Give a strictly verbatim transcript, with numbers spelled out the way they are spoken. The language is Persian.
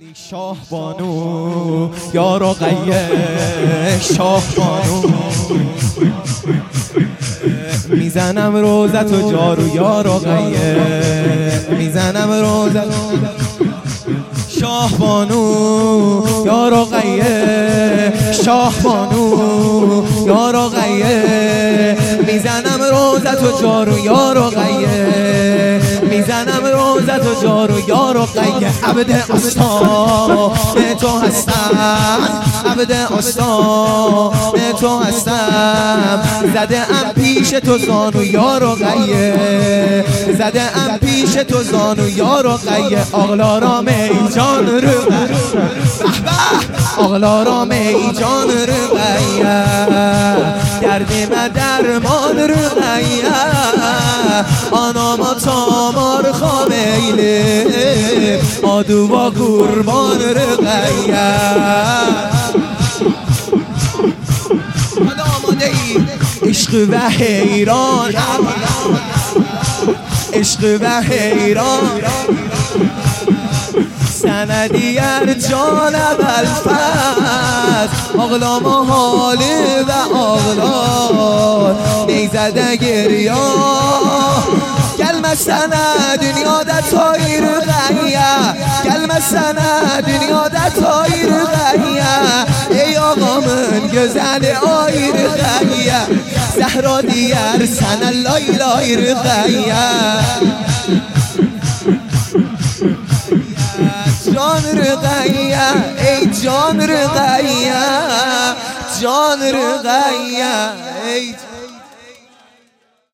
شاه بانو یا رقیه شاه بانو میزنم روزت و جارو یا رقیه میزنم روزت شاه بانو یا رقیه شاه بانو یا رقیه میزنم روزت و جارو یا رقیه میزنم روزت و جارو یا رقیه عبد استان تو هستم عبد استان تو هستم زده ام پیش تو زانو یا رقیه زده ام پیش تو زانو یا رقیه آغلارام ای جان رقیه آغلارام ای جان رقیه دردی من درمان رقیه آناما تامار خامیله آدو با قربان رقیه عشق و حیران عشق و حیران سندی ارجان بلفت آغلام و حاله و آغلان نیزده گریان کلمه سنه دنیا ده تایر غیه کلمه سنه دنیا ده تایر غیه ای آقا من گزل آیر غیه زهرا دیر سنه لای لایر غیه جان رقیه ای جان رقیه جان رقیه ای